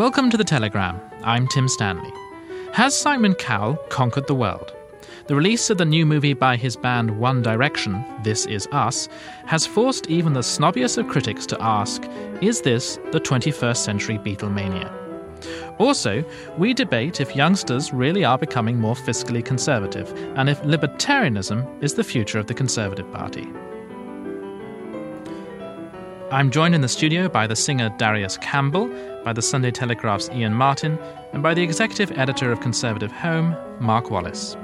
Welcome to The Telegram. I'm Tim Stanley. Has Simon Cowell conquered the world? The release of the new movie by his band One Direction, This Is Us, has forced even the snobbiest of critics to ask, is this the 21st century Beatlemania? Also, we debate if youngsters really are becoming more fiscally conservative and if libertarianism is the future of the Conservative Party. I'm joined in the studio by the singer Darius Campbell, by the Sunday Telegraph's Ian Martin, and by the executive editor of Conservative Home, Mark Wallace.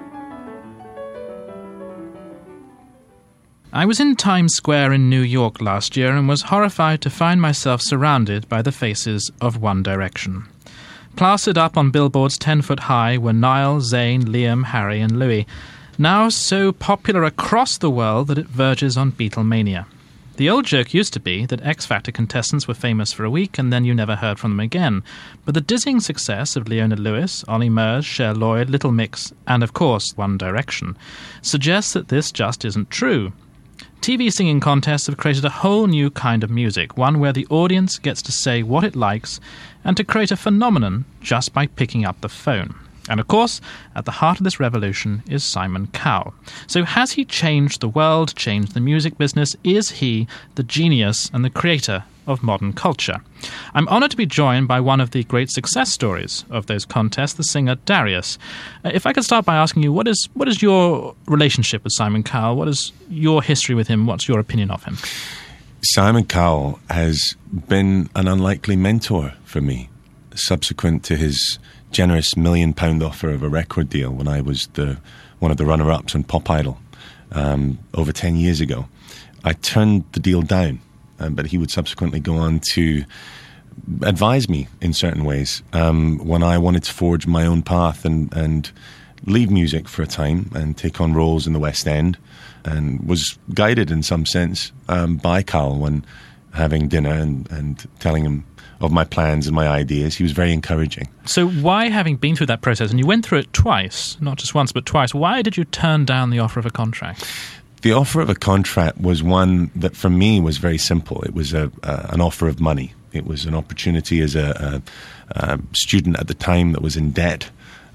I was in Times Square in New York last year and was horrified to find myself surrounded by the faces of One Direction. Plastered up on billboards 10 foot high were Niall, Zayn, Liam, Harry and Louis, now so popular across the world that it verges on Beatlemania. The old joke used to be that X Factor contestants were famous for a week and then you never heard from them again. But the dizzying success of Leona Lewis, Ollie Murs, Cher Lloyd, Little Mix, and of course One Direction, suggests that this just isn't true. TV singing contests have created a whole new kind of music, one where the audience gets to say what it likes and to create a phenomenon just by picking up the phone. And of course, at the heart of this revolution is Simon Cowell. So has he changed the world, changed the music business? Is he the genius and the creator of modern culture? I'm honoured to be joined by one of the great success stories of those contests, the singer Darius. If I could start by asking you, what is your relationship with Simon Cowell? What is your history with him? What's your opinion of him? Simon Cowell has been an unlikely mentor for me, subsequent to his generous £1 million offer of a record deal when I was one of the runner-ups on Pop Idol over 10 years ago. I turned the deal down, but he would subsequently go on to advise me in certain ways when I wanted to forge my own path and leave music for a time and take on roles in the West End, and was guided in some sense by Cowell when having dinner and telling him of my plans and my ideas. He was very encouraging. So why, having been through that process, and you went through it twice, not just once but twice, why did you turn down the offer of a contract? The offer of a contract was one that for me was very simple. It was an offer of money. It was an opportunity as a student at the time that was in debt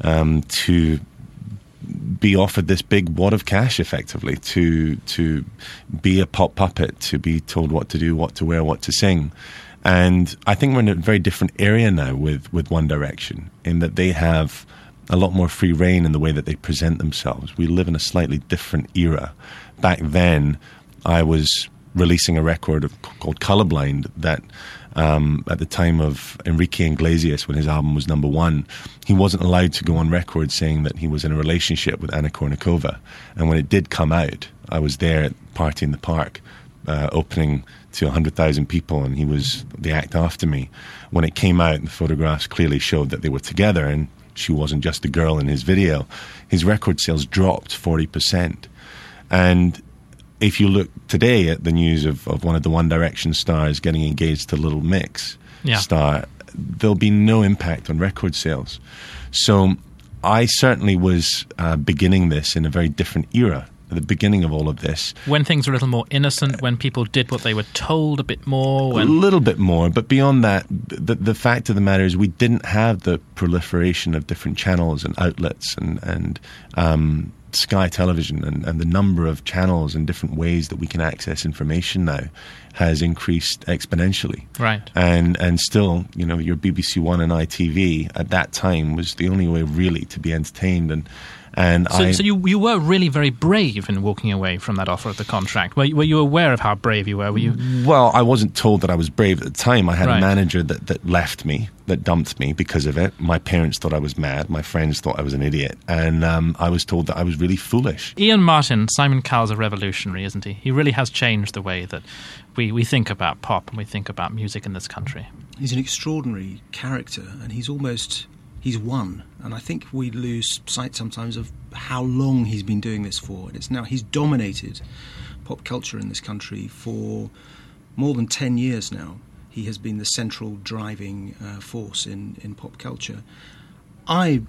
to be offered this big wad of cash, effectively, to be a pop puppet, to be told what to do, what to wear, what to sing. And I think we're in a very different area now with One Direction, in that they have a lot more free rein in the way that they present themselves. We live in a slightly different era. Back then, I was releasing a record called Colorblind that at the time of Enrique Iglesias, when his album was #1, he wasn't allowed to go on record saying that he was in a relationship with Anna Kournikova. And when it did come out, I was there at Party in the Park, opening to 100,000 people, and he was the act after me. When it came out, the photographs clearly showed that they were together and she wasn't just a girl in his video. His record sales dropped 40%. And if you look today at the news of one of the One Direction stars getting engaged to Little Mix star, there'll be no impact on record sales. So I certainly was beginning this in a very different era, at the beginning of all of this. When things were a little more innocent, when people did what they were told a bit more? A little bit more, but beyond that, the fact of the matter is we didn't have the proliferation of different channels and outlets and Sky Television and the number of channels and different ways that we can access information now has increased exponentially. Right. And still, your BBC One and ITV at that time was the only way really to be entertained. So you were really very brave in walking away from that offer of the contract. Were you aware of how brave you were? Were you? Well, I wasn't told that I was brave at the time. I had a manager that left me, that dumped me because of it. My parents thought I was mad. My friends thought I was an idiot. And I was told that I was really foolish. Ian Martin, Simon Cowell's a revolutionary, isn't he? He really has changed the way that we think about pop and we think about music in this country. He's an extraordinary character, and he's won. And I think we lose sight sometimes of how long he's been doing this for. And he's dominated pop culture in this country for more than 10 years now. He has been the central driving force in pop culture. I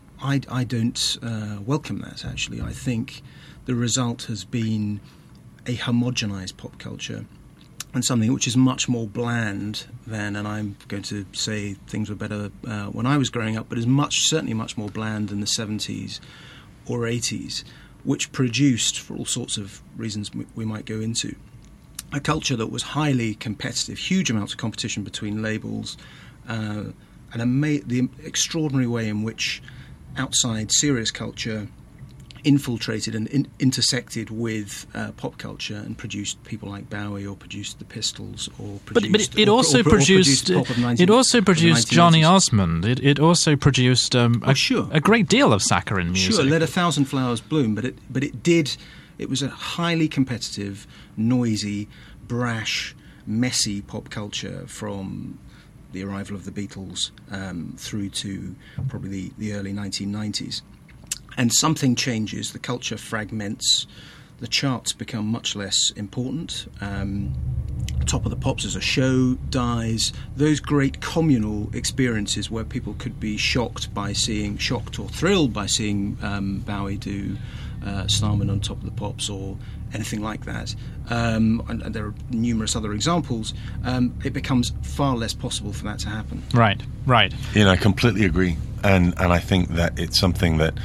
don't welcome that, actually. I think the result has been a homogenised pop culture and something which is much more bland than, and I'm going to say things were better when I was growing up, but is certainly much more bland than the 70s or 80s, which produced, for all sorts of reasons we might go into, a culture that was highly competitive, huge amounts of competition between labels, and the extraordinary way in which outside serious culture infiltrated and intersected with pop culture and produced people like Bowie, or produced the Pistols, or produced. But it also produced. It also produced Johnny Osmond. It also produced a great deal of saccharine music. Sure, let 1,000 flowers bloom. But it did. It was a highly competitive, noisy, brash, messy pop culture from the arrival of the Beatles through to probably the early 1990s. And something changes, the culture fragments, the charts become much less important, Top of the Pops as a show dies. Those great communal experiences where people could be shocked or thrilled by seeing Bowie do Starman on Top of the Pops or anything like that, and there are numerous other examples, it becomes far less possible for that to happen. Right. I completely agree. And I think that it's something that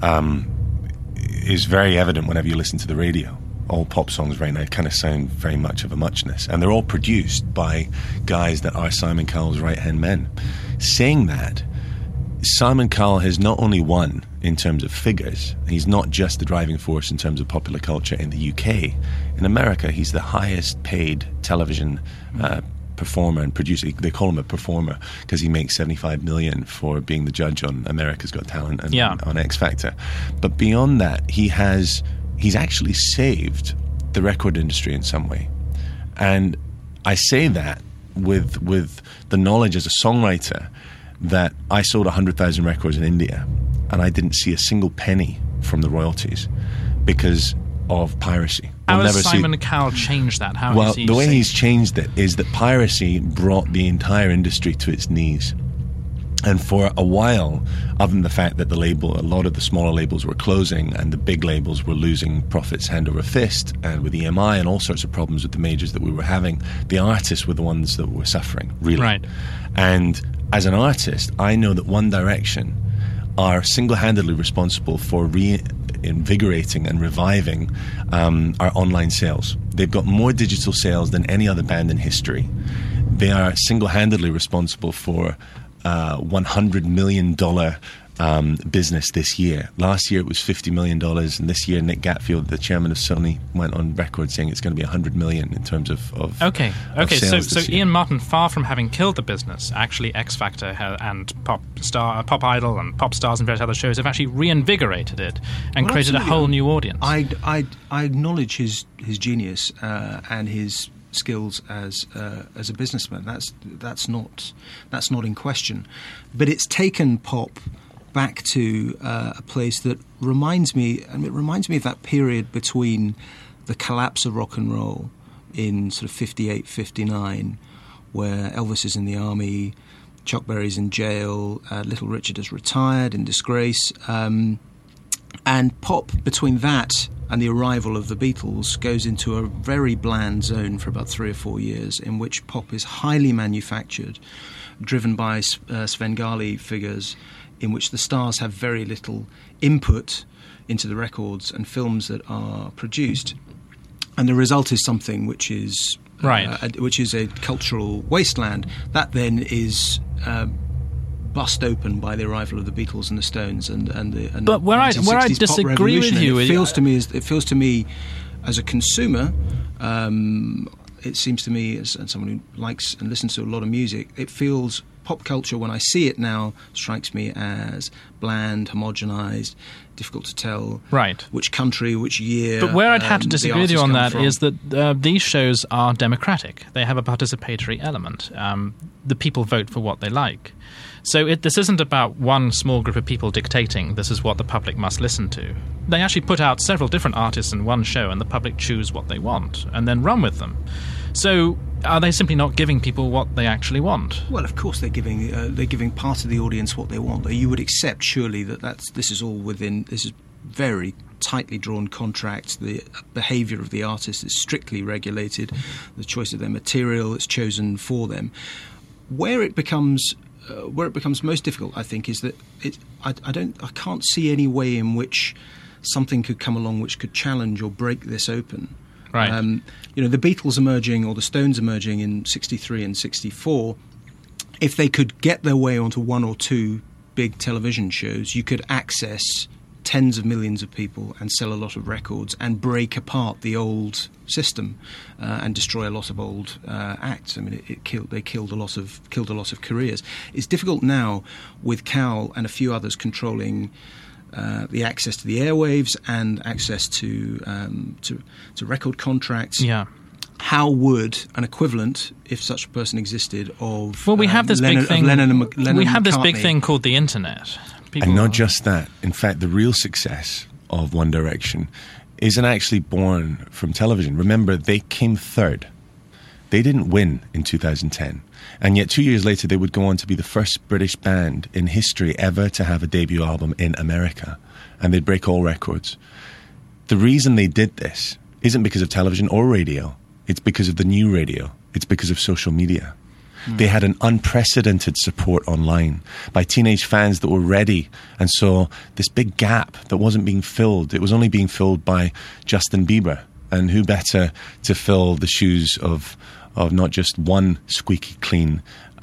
is very evident whenever you listen to the radio. All pop songs right now kind of sound very much of a muchness, and they're all produced by guys that are Simon Cowell's right-hand men. Saying that, Simon Cowell has not only won in terms of figures, he's not just the driving force in terms of popular culture in the UK. In America, he's the highest paid television performer and producer. They call him a performer because he makes $75 million for being the judge on America's Got Talent and on X Factor. But beyond that, he's actually saved the record industry in some way. And I say that with the knowledge as a songwriter that I sold 100,000 records in India and I didn't see a single penny from the royalties because of piracy. How has Simon Cowell changed that? The way he's changed it is that piracy brought the entire industry to its knees. And for a while, other than the fact that a lot of the smaller labels were closing and the big labels were losing profits hand over fist, and with EMI and all sorts of problems with the majors that we were having, the artists were the ones that were suffering, really. Right. And as an artist, I know that One Direction are single-handedly responsible for reinvigorating and reviving our online sales. They've got more digital sales than any other band in history. They are single-handedly responsible for $100 million business this year. Last year it was $50 million, and this year Nick Gatfield, the chairman of Sony, went on record saying it's going to be $100 million in terms of sales. So Ian Martin, far from having killed the business, actually X Factor and Pop Idol and Pop Stars and various other shows have actually reinvigorated it and created a whole new audience. I acknowledge his genius and his skills as a businessman. That's not in question, but it's taken pop back to a place that reminds me of that period between the collapse of rock and roll in sort of 58, 59, where Elvis is in the army, Chuck Berry's in jail, Little Richard has retired in disgrace, and pop between that and the arrival of the Beatles goes into a very bland zone for about 3 or 4 years, in which pop is highly manufactured, driven by Svengali figures, in which the stars have very little input into the records and films that are produced, and the result is something which is which is a cultural wasteland that then is bust open by the arrival of the Beatles and the Stones and but where I disagree with you, it feels to me as a consumer, it seems to me as someone who likes and listens to a lot of music, it feels pop culture when I see it now strikes me as bland, homogenized, difficult to tell which country, which year. But where I'd have to disagree with you on that is that these shows are democratic. They have a participatory element. The people vote for what they like. So this isn't about one small group of people dictating this is what the public must listen to. They actually put out several different artists in one show and the public choose what they want and then run with them. So are they simply not giving people what they actually want? Well, of course they're giving part of the audience what they want. You would accept surely that this is all within. This is very tightly drawn contract. The behaviour of the artist is strictly regulated. The choice of their material is chosen for them. Where it becomes most difficult, I think, is that I can't see any way in which something could come along which could challenge or break this open. Right. The Beatles emerging or the Stones emerging in 63 and 64, if they could get their way onto one or two big television shows, you could access tens of millions of people and sell a lot of records and break apart the old system and destroy a lot of old acts. I mean, they killed a lot of careers. It's difficult now with Cal and a few others controlling the access to the airwaves and access to record contracts. Yeah. How would an equivalent, if such a person existed, of we have this Lennon, big thing. We have this big thing called the internet. And not just that. In fact, the real success of One Direction isn't actually born from television. Remember, they came third. They didn't win in 2010. And yet 2 years later, they would go on to be the first British band in history ever to have a debut album in America. And they'd break all records. The reason they did this isn't because of television or radio. It's because of the new radio. It's because of social media. They had an unprecedented support online by teenage fans that were ready and saw this big gap that wasn't being filled. It was only being filled by Justin Bieber. And who better to fill the shoes of not just one squeaky clean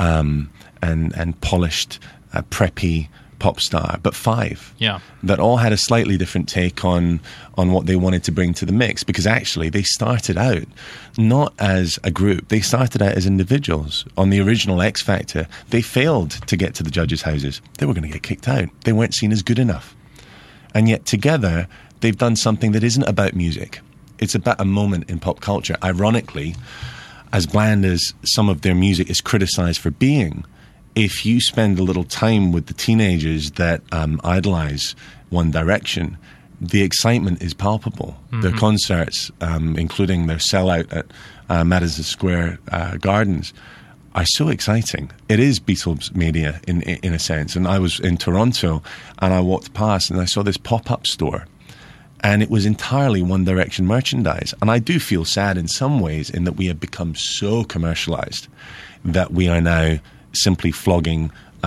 and polished, preppy pop star, but five that all had a slightly different take on what they wanted to bring to the mix, because actually they started out not as a group, they started out as individuals. On the original X Factor, they failed to get to the judges' houses. They were going to get kicked out. They weren't seen as good enough. And yet together, they've done something that isn't about music. It's about a moment in pop culture. Ironically, as bland as some of their music is criticized for being, if you spend a little time with the teenagers that idolize One Direction, the excitement is palpable. Mm-hmm. Their concerts, including their sellout at Madison Square Gardens, are so exciting. It is Beatles mania in a sense. And I was in Toronto and I walked past and I saw this pop-up store. And it was entirely One Direction merchandise. And I do feel sad in some ways in that we have become so commercialized that we are now simply flogging,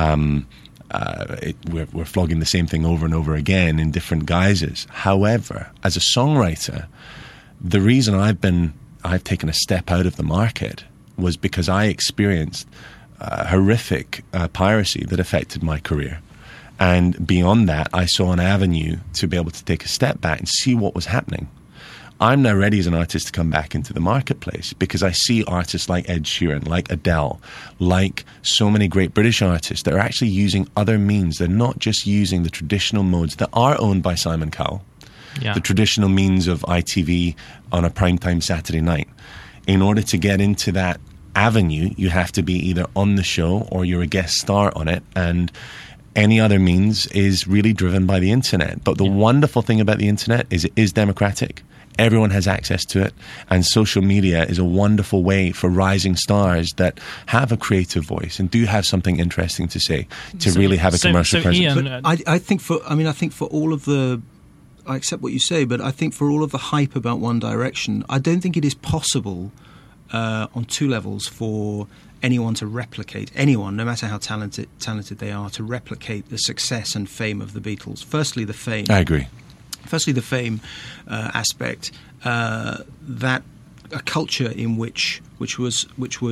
we're flogging the same thing over and over again in different guises. However, as a songwriter, the reason I've taken a step out of the market was because I experienced horrific piracy that affected my career. And beyond that, I saw an avenue to be able to take a step back and see what was happening. I'm now ready as an artist to come back into the marketplace because I see artists like Ed Sheeran, like Adele, like so many great British artists that are actually using other means. They're not just using the traditional modes that are owned by Simon Cowell, the traditional means of ITV on a primetime Saturday night. In order to get into that avenue, you have to be either on the show or you're a guest star on it, and any other means is really driven by the internet. But the wonderful thing about the internet is it is democratic. Everyone has access to it, and social media is a wonderful way for rising stars that have a creative voice and do have something interesting to say to really have a commercial presence. Ian, I think for all of the, I accept what you say, but I think for all of the hype about One Direction, I don't think it is possible on two levels for anyone to replicate, anyone, no matter how talented they are, to replicate the success and fame of the Beatles. Firstly, the fame. I agree. Firstly, the fame aspect, that a culture in which was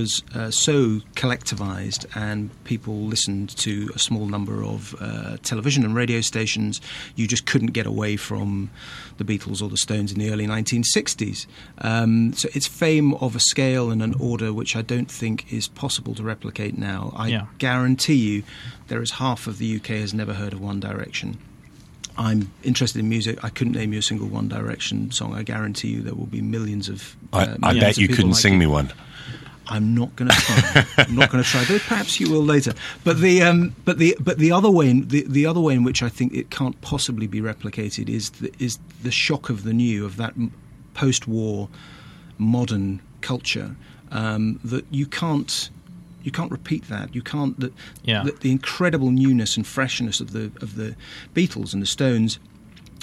so collectivized and people listened to a small number of television and radio stations. You just couldn't get away from the Beatles or the Stones in the early 1960s. So it's fame of a scale and an order which I don't think is possible to replicate now. I guarantee you there is half of the UK has never heard of One Direction. I'm interested in music. I couldn't name you a single One Direction song. I guarantee you there will be millions of. I bet you couldn't sing me one. I'm not going to try. I'm not going to try. But perhaps you will later. But the other way, the other way in which I think it can't possibly be replicated is the shock of the new, of that post-war modern culture that you can't repeat that. You can't. The incredible newness and freshness of the Beatles and the Stones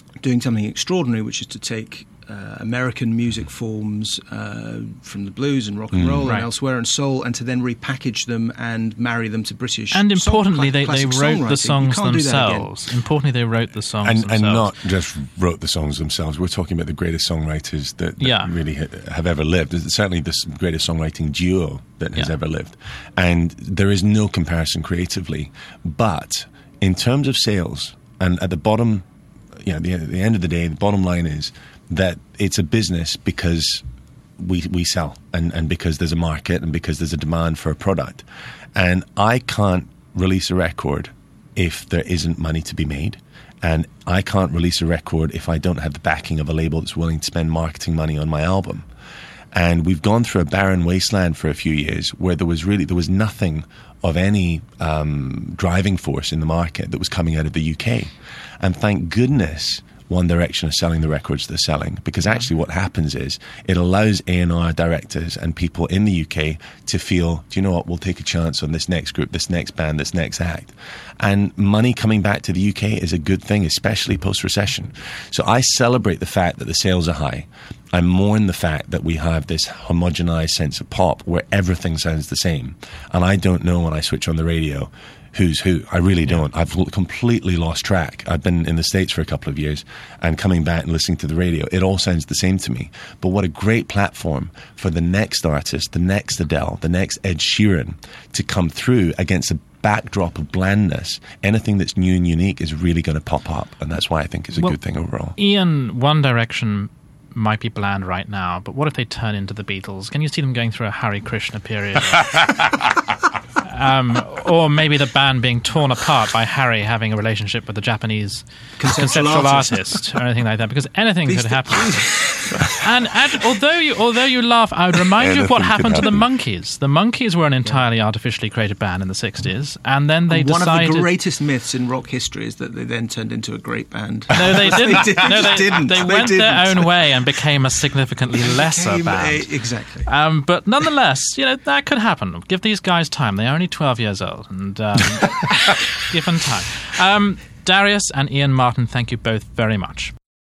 doing something extraordinary, which is to take American music forms from the blues and rock and roll and elsewhere and soul, and to then repackage them and marry them to British. And importantly, they wrote the songs themselves. Importantly, they wrote the songs themselves. And not just wrote the songs themselves. We're talking about the greatest songwriters that really have ever lived. It's certainly the greatest songwriting duo that has ever lived. And there is no comparison creatively. But in terms of sales, and at the bottom, at the end of the day, the bottom line is that it's a business because we sell and because there's a market and because there's a demand for a product. And I can't release a record if there isn't money to be made. And I can't release a record if I don't have the backing of a label that's willing to spend marketing money on my album. And we've gone through a barren wasteland for a few years where there was nothing of any driving force in the market that was coming out of the UK. And thank goodness One Direction are selling the records they're selling, because actually what happens is it allows A&R directors and people in the UK to feel, do you know what, we'll take a chance on this next group, this next band, this next act. And money coming back to the UK is a good thing, especially post-recession. So I celebrate the fact that the sales are high. I mourn the fact that we have this homogenized sense of pop where everything sounds the same. And I don't know when I switch on the radio who's who. I really don't. I've completely lost track. I've been in the States for a couple of years, and coming back and listening to the radio, it all sounds the same to me. But what a great platform for the next artist, the next Adele, the next Ed Sheeran to come through against a backdrop of blandness. Anything that's new and unique is really going to pop up, and that's why I think it's a good thing overall. Ian, One Direction might be bland right now, but what if they turn into the Beatles? Can you see them going through a Hare Krishna period? Or maybe the band being torn apart by Harry having a relationship with the Japanese conceptual artist or anything like that, because anything could happen. and although you laugh, I would remind you of what happened to the Monkees. The Monkees were an entirely artificially created band in the 60s, and then they decided... One of the greatest myths in rock history is that they then turned into a great band. No, they didn't. They went their own way and became a significantly lesser band. Exactly. But nonetheless, that could happen. Give these guys time. They're only 12 years old, and given time. Darius and Ian Martin, thank you both very much.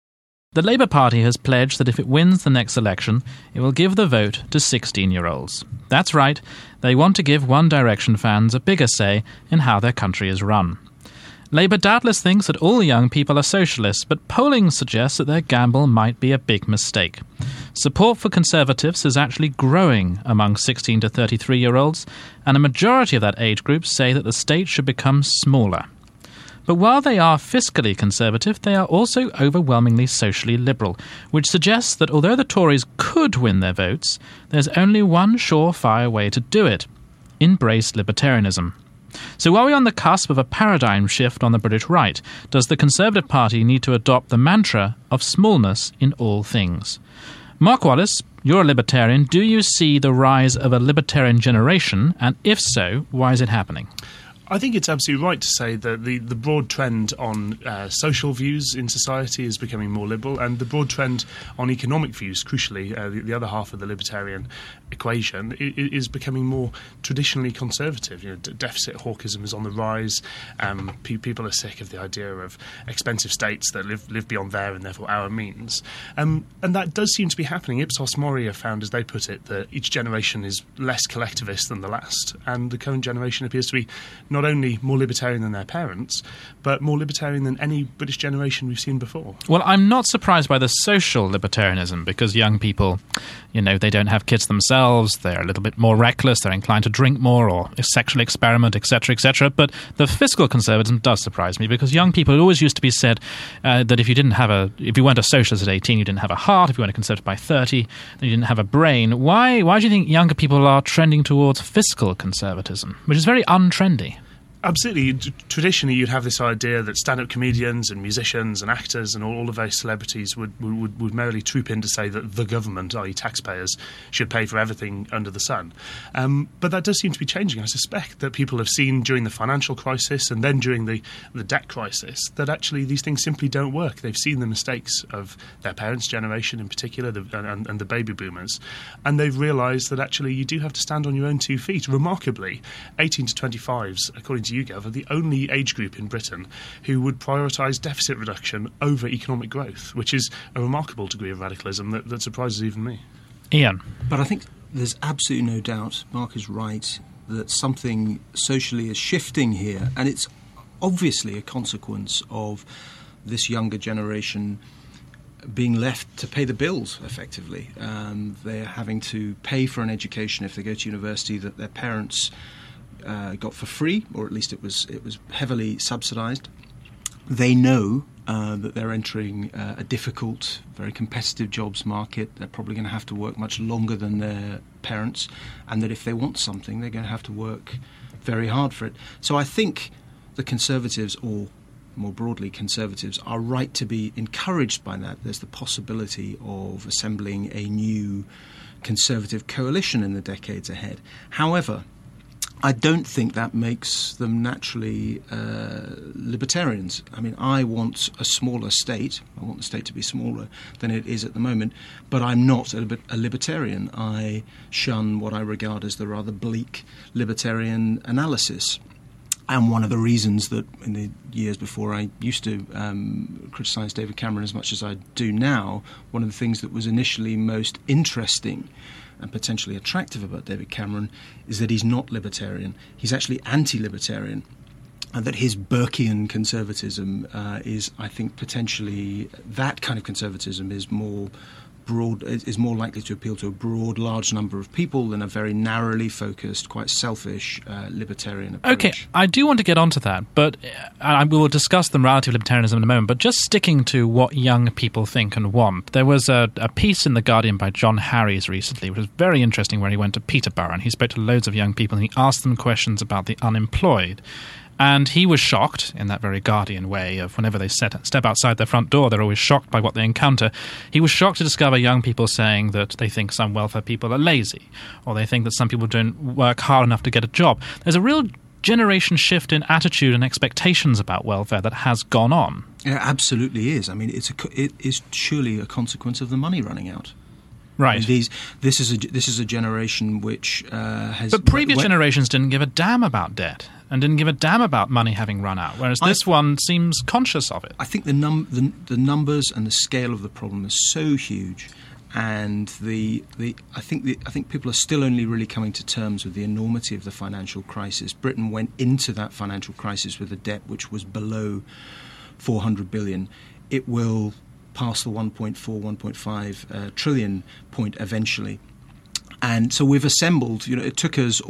The Labour Party has pledged that if it wins the next election, it will give the vote to 16-year-olds. That's right, they want to give One Direction fans a bigger say in how their country is run. Labour doubtless thinks that all young people are socialists, but polling suggests that their gamble might be a big mistake. Support for Conservatives is actually growing among 16 to 33-year-olds, and a majority of that age group say that the state should become smaller. But while they are fiscally conservative, they are also overwhelmingly socially liberal, which suggests that although the Tories could win their votes, there's only one surefire way to do it: embrace libertarianism. So are we on the cusp of a paradigm shift on the British right? Does the Conservative Party need to adopt the mantra of smallness in all things? Mark Wallace, you're a libertarian. Do you see the rise of a libertarian generation? And if so, why is it happening? I think it's absolutely right to say that the broad trend on social views in society is becoming more liberal, and the broad trend on economic views, crucially, the other half of the libertarian equation, is becoming more traditionally conservative. Deficit hawkism is on the rise. People are sick of the idea of expensive states that live beyond their and therefore our means. And that does seem to be happening. Ipsos Mori have found, as they put it, that each generation is less collectivist than the last, and the current generation appears to be not only more libertarian than their parents, but more libertarian than any British generation we've seen before. Well, I'm not surprised by the social libertarianism, because young people, they don't have kids themselves, they're a little bit more reckless, they're inclined to drink more or sexually experiment, etc., etc. But the fiscal conservatism does surprise me, because young people, it always used to be said that if you weren't a socialist at 18, you didn't have a heart. If you weren't a conservative by 30, then you didn't have a brain. Why do you think younger people are trending towards fiscal conservatism, which is very untrendy? Absolutely. Traditionally, you'd have this idea that stand-up comedians and musicians and actors and all of those celebrities would merely troop in to say that the government, i.e. taxpayers, should pay for everything under the sun. But that does seem to be changing. I suspect that people have seen during the financial crisis and then during the debt crisis that actually these things simply don't work. They've seen the mistakes of their parents' generation in particular and the baby boomers, and they've realised that actually you do have to stand on your own 2 feet. Remarkably, 18 to 25s, according to YouGov, are the only age group in Britain who would prioritise deficit reduction over economic growth, which is a remarkable degree of radicalism that surprises even me. Ian. But I think there's absolutely no doubt, Mark is right, that something socially is shifting here, and it's obviously a consequence of this younger generation being left to pay the bills, effectively. They're having to pay for an education if they go to university that their parents got for free, or at least it was heavily subsidised. They know that they're entering a difficult, very competitive jobs market. They're probably going to have to work much longer than their parents, and that if they want something, they're going to have to work very hard for it. So I think the Conservatives, or more broadly Conservatives, are right to be encouraged by that. There's the possibility of assembling a new Conservative coalition in the decades ahead. However, I don't think that makes them naturally libertarians. I mean, I want a smaller state. I want the state to be smaller than it is at the moment, but I'm not a libertarian. I shun what I regard as the rather bleak libertarian analysis. And one of the reasons that in the years before I used to criticise David Cameron as much as I do now, one of the things that was initially most interesting and potentially attractive about David Cameron is that he's not libertarian. He's actually anti-libertarian. And that his Burkean conservatism is, I think, potentially, that kind of conservatism is more broad, is more likely to appeal to a broad, large number of people than a very narrowly focused, quite selfish libertarian approach. Okay, I do want to get onto that, but we will discuss the morality of libertarianism in a moment, but just sticking to what young people think and want. There was a piece in The Guardian by John Harries recently, which was very interesting, where he went to Peterborough and he spoke to loads of young people and he asked them questions about the unemployed. And he was shocked, in that very Guardian way of whenever they step outside their front door, they're always shocked by what they encounter. He was shocked to discover young people saying that they think some welfare people are lazy, or they think that some people don't work hard enough to get a job. There's a real generation shift in attitude and expectations about welfare that has gone on. It absolutely is. I mean, it is surely a consequence of the money running out. Right. This is a generation which has. But previous generations didn't give a damn about debt and didn't give a damn about money having run out, whereas this one seems conscious of it. I think the numbers and the scale of the problem is so huge, and I think people are still only really coming to terms with the enormity of the financial crisis. Britain went into that financial crisis with a debt which was below 400 billion. It will pass the 1.5 trillion point eventually. And so we've assembled, it took us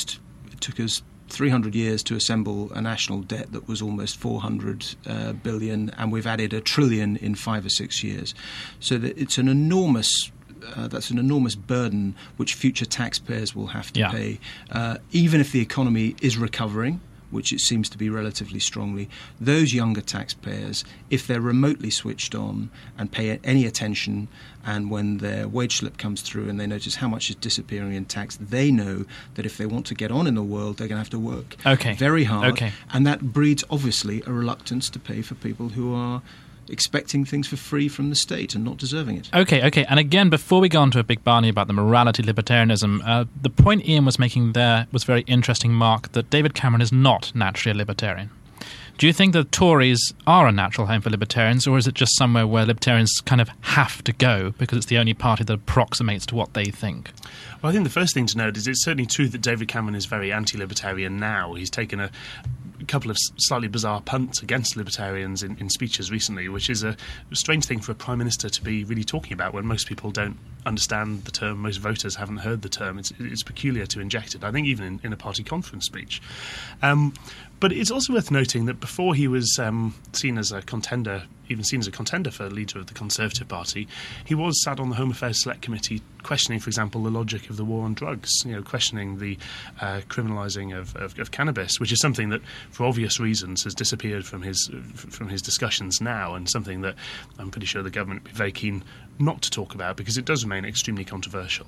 300 years to assemble a national debt that was almost 400 billion, and we've added $1 trillion in 5 or 6 years. So that it's an enormous that's an enormous burden which future taxpayers will have to pay, even if the economy is recovering, which it seems to be relatively strongly. Those younger taxpayers, if they're remotely switched on and pay any attention, and when their wage slip comes through and they notice how much is disappearing in tax, they know that if they want to get on in the world, they're going to have to work very hard. And that breeds, obviously, a reluctance to pay for people who are expecting things for free from the state and not deserving it. Okay. And again, before we go on to a big Barney about the morality of libertarianism, the point Ian was making there was very interesting, Mark, that David Cameron is not naturally a libertarian. Do you think the Tories are a natural home for libertarians, or is it just somewhere where libertarians kind of have to go because it's the only party that approximates to what they think? Well, I think the first thing to note is it's certainly true that David Cameron is very anti-libertarian now. He's taken a couple of slightly bizarre punts against libertarians in speeches recently, which is a strange thing for a Prime Minister to be really talking about when most people don't understand the term, most voters haven't heard the term. It's peculiar to inject it, I think, even in a party conference speech. But it's also worth noting that before he was seen as a contender for leader of the Conservative Party, he was sat on the Home Affairs Select Committee questioning, for example, the logic of the war on drugs, questioning the criminalising of cannabis, which is something that, for obvious reasons, has disappeared from his discussions now, and something that I'm pretty sure the government would be very keen not to talk about because it does remain extremely controversial.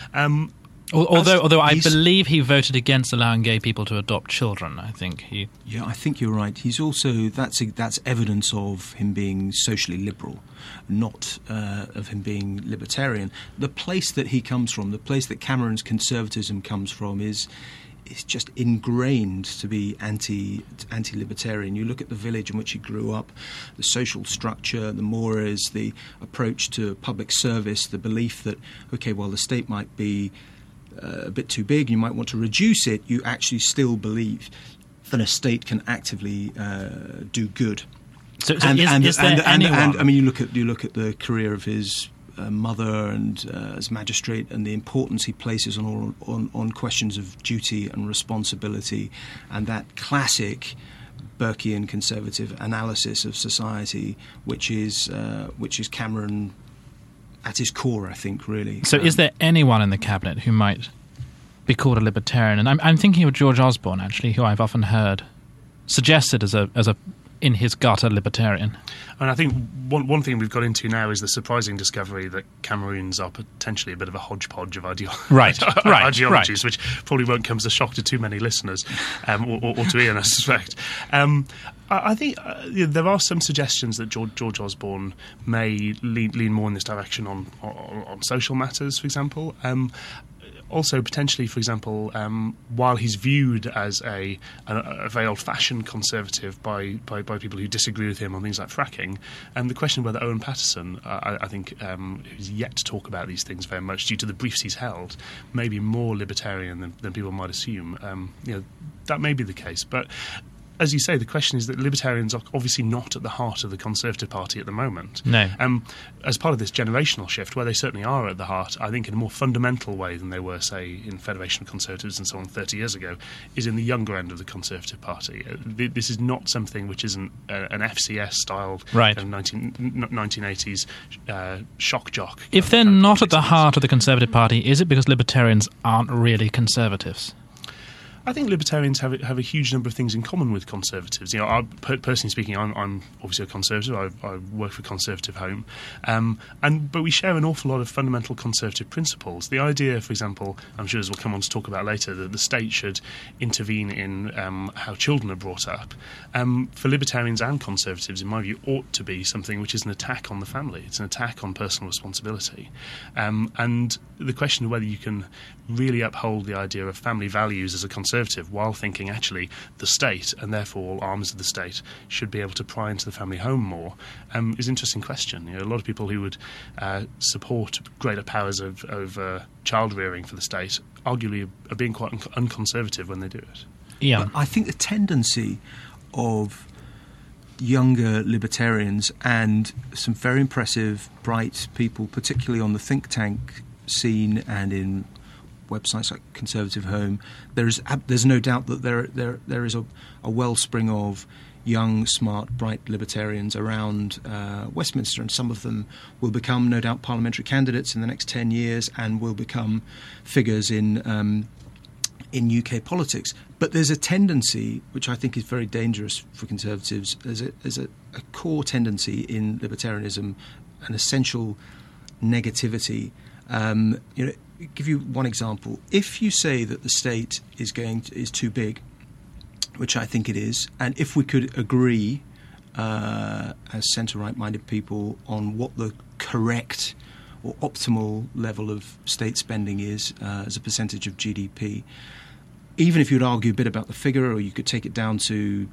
Although I believe he voted against allowing gay people to adopt children, I think. Yeah, I think you're right. He's also that's evidence of him being socially liberal, not of him being libertarian. The place that he comes from, the place that Cameron's conservatism comes from, is is just ingrained to be anti-libertarian. You look at the village in which he grew up, the social structure, the mores, the approach to public service, the belief that, okay, well, the state might be a bit too big, you might want to reduce it. You actually still believe that a state can actively do good. So is there anyone? I mean, you look at the career of his mother and as magistrate, and the importance he places on questions of duty and responsibility, and that classic Burkean conservative analysis of society, which is Cameron at his core, I think, really. So is there anyone in the cabinet who might be called a libertarian? And I'm thinking of George Osborne, actually, who I've often heard suggested as a in his gut, a libertarian. And I think one thing we've got into now is the surprising discovery that Cameroons are potentially a bit of a hodgepodge of ideologies, which probably won't come as a shock to too many listeners, or to Ian, I suspect. I think there are some suggestions that George Osborne may lean more in this direction on social matters, for example. Also, potentially, for example, while he's viewed as a very old-fashioned conservative by people who disagree with him on things like fracking, the question of whether Owen Paterson, I think, who's yet to talk about these things very much due to the briefs he's held, may be more libertarian than people might assume. That may be the case, but as you say, the question is that libertarians are obviously not at the heart of the Conservative Party at the moment. No. As part of this generational shift, where they certainly are at the heart, I think in a more fundamental way than they were, say, in Federation of Conservatives and so on 30 years ago, is in the younger end of the Conservative Party. This is not something which isn't an FCS-styled 1980s shock jock. If they're not at the heart of the Conservative Party, is it because libertarians aren't really conservatives? I think libertarians have a huge number of things in common with conservatives. Personally speaking, I'm obviously a conservative. I work for Conservative Home, but we share an awful lot of fundamental conservative principles. The idea, for example, I'm sure as we'll come on to talk about later, that the state should intervene in how children are brought up, for libertarians and conservatives, in my view, ought to be something which is an attack on the family. It's an attack on personal responsibility, and the question of whether you can really uphold the idea of family values as a conservative while thinking actually the state, and therefore all arms of the state, should be able to pry into the family home more, is an interesting question. A lot of people who would support greater powers over child rearing for the state arguably are being quite unconservative when they do it. Yeah, but I think the tendency of younger libertarians and some very impressive, bright people, particularly on the think tank scene and in websites like Conservative Home, there's no doubt that there is a wellspring of young, smart, bright libertarians around Westminster, and some of them will become, no doubt, parliamentary candidates in the next 10 years and will become figures in UK politics. But there's a tendency, which I think is very dangerous for Conservatives, there's a core tendency in libertarianism, an essential negativity. Give you one example. If you say that the state is too big, which I think it is, and if we could agree as centre-right-minded people on what the correct or optimal level of state spending is as a percentage of GDP, even if you'd argue a bit about the figure, or you could take it down to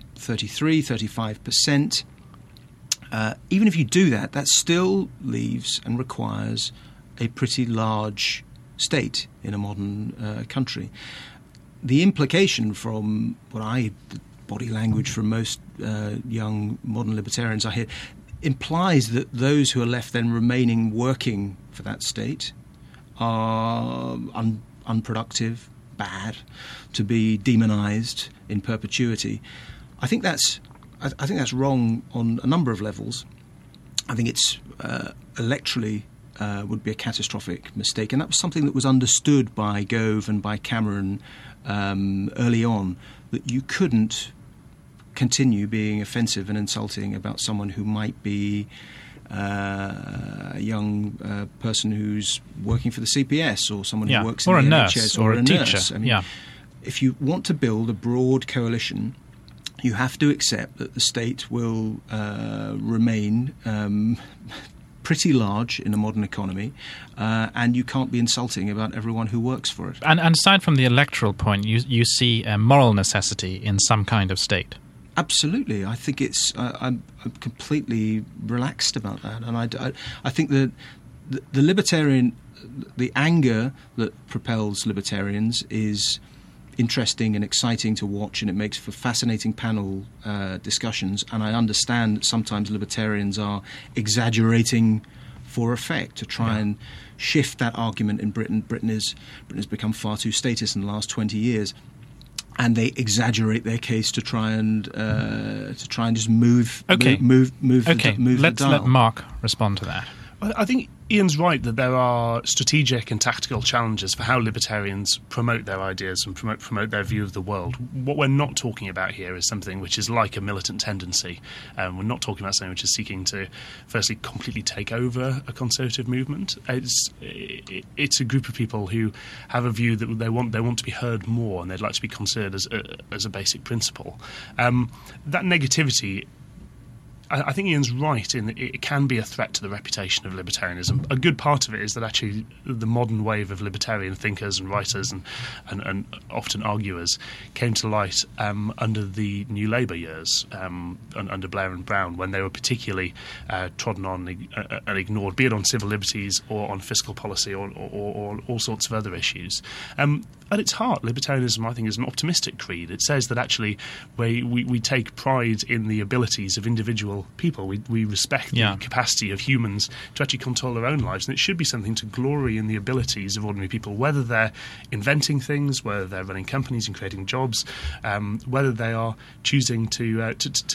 35%, even if you do that, that still leaves and requires a pretty large state in a modern country. The implication from body language from most young modern libertarians I hear, implies that those who are left then remaining working for that state are unproductive, bad, to be demonised in perpetuity. I think that's wrong on a number of levels. I think it's electorally would be a catastrophic mistake, and that was something that was understood by Gove and by Cameron early on, that you couldn't continue being offensive and insulting about someone who might be a young person who's working for the CPS, or someone who works in the NHS, or a teacher. Nurse. I mean, if you want to build a broad coalition, you have to accept that the state will remain pretty large in a modern economy, and you can't be insulting about everyone who works for it. And aside from the electoral point, you see a moral necessity in some kind of state. Absolutely. I think it's. I'm completely relaxed about that, and I think that the libertarian, the anger that propels libertarians is interesting and exciting to watch, and it makes for fascinating panel discussions. And I understand that sometimes libertarians are exaggerating for effect to try and shift that argument in Britain. Britain has become far too statist in the last 20 years. And they exaggerate their case to try and just move. Okay. Move Okay. the dial. Let Mark respond to that. I think Ian's right that there are strategic and tactical challenges for how libertarians promote their ideas and promote their view of the world. What we're not talking about here is something which is like a militant tendency. We're not talking about something which is seeking to, firstly, completely take over a conservative movement. It's a group of people who have a view that they want to be heard more, and they'd like to be considered as a basic principle. That negativity, I think Ian's right in that it can be a threat to the reputation of libertarianism. A good part of it is that actually the modern wave of libertarian thinkers and writers and often arguers came to light under the New Labour years, under Blair and Brown, when they were particularly trodden on and ignored, be it on civil liberties or on fiscal policy or all sorts of other issues. At its heart, libertarianism, I think, is an optimistic creed. It says that actually we take pride in the abilities of individual people. We respect the capacity of humans to actually control their own lives, and it should be something to glory in the abilities of ordinary people, whether they're inventing things, whether they're running companies and creating jobs, whether they are choosing to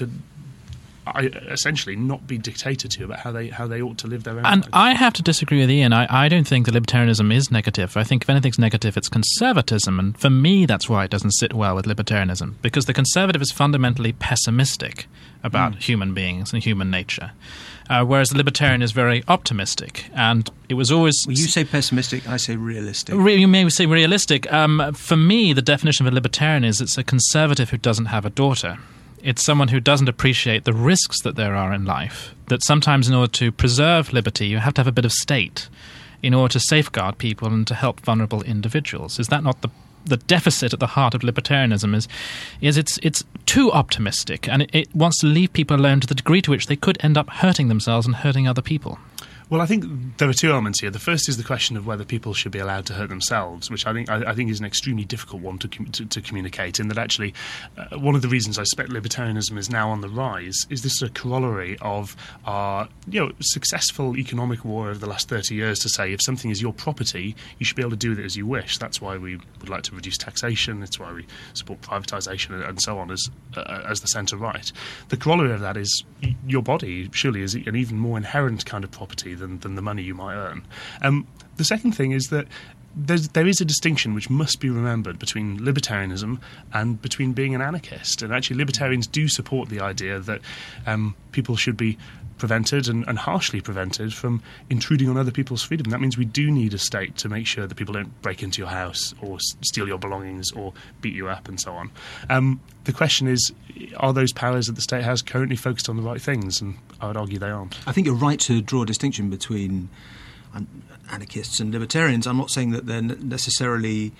essentially not be dictated to about how they ought to live their own lives. And I have to disagree with Ian. I don't think that libertarianism is negative. I think if anything's negative, it's conservatism. And for me, that's why it doesn't sit well with libertarianism. Because the conservative is fundamentally pessimistic about human beings and human nature. Whereas the libertarian is very optimistic. And it was always... Well, you say pessimistic, I say realistic. You may say realistic. For me, the definition of a libertarian is it's a conservative who doesn't have a daughter. It's someone who doesn't appreciate the risks that there are in life, that sometimes in order to preserve liberty, you have to have a bit of state in order to safeguard people and to help vulnerable individuals. Is that not the deficit at the heart of libertarianism is it's too optimistic, and it wants to leave people alone to the degree to which they could end up hurting themselves and hurting other people? Well, I think there are two elements here. The first is the question of whether people should be allowed to hurt themselves, which I think is an extremely difficult one to communicate. In that, actually, one of the reasons I suspect libertarianism is now on the rise is this a corollary of our successful economic war over the last 30 years to say if something is your property, you should be able to do with it as you wish. That's why we would like to reduce taxation. That's why we support privatisation and so on as the centre right. The corollary of that is your body surely is an even more inherent kind of property than the money you might earn. The second thing is that there is a distinction which must be remembered between libertarianism and between being an anarchist. And actually libertarians do support the idea that people should be prevented and harshly prevented from intruding on other people's freedom. That means we do need a state to make sure that people don't break into your house or steal your belongings or beat you up and so on. The question is, are those powers that the state has currently focused on the right things? And I would argue they aren't. I think you're right to draw a distinction between anarchists and libertarians. I'm not saying that they're necessarily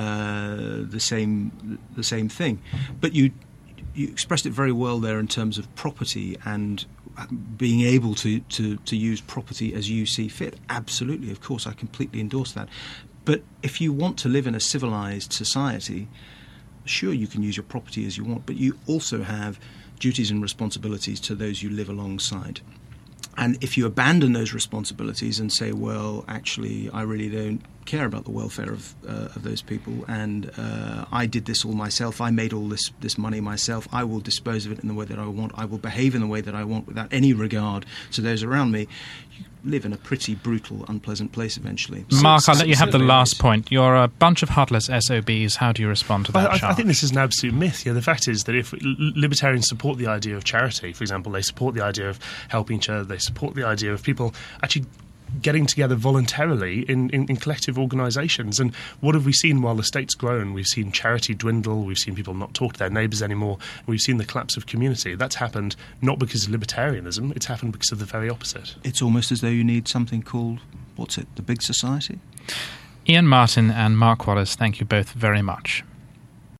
the same thing, but you expressed it very well there in terms of property and being able to use property as you see fit. Absolutely, of course, I completely endorse that. But if you want to live in a civilized society, sure, you can use your property as you want, but you also have duties and responsibilities to those you live alongside. And if you abandon those responsibilities and say, well, actually, I really don't care about the welfare of those people, and I did this all myself, I made all this money myself, I will dispose of it in the way that I want, I will behave in the way that I want without any regard to those around me, you live in a pretty brutal, unpleasant place eventually. Mark, I'll let you have the last point. You're a bunch of heartless SOBs. How do you respond to that charge? I think this is an absolute myth. The fact is that if libertarians support the idea of charity, for example, they support the idea of helping each other, they support the idea of people actually getting together voluntarily in collective organisations. And what have we seen while the state's grown? We've seen charity dwindle, we've seen people not talk to their neighbours anymore, we've seen the collapse of community. That's happened not because of libertarianism, it's happened because of the very opposite. It's almost as though you need something called, the big society? Ian Martin and Mark Wallace, thank you both very much.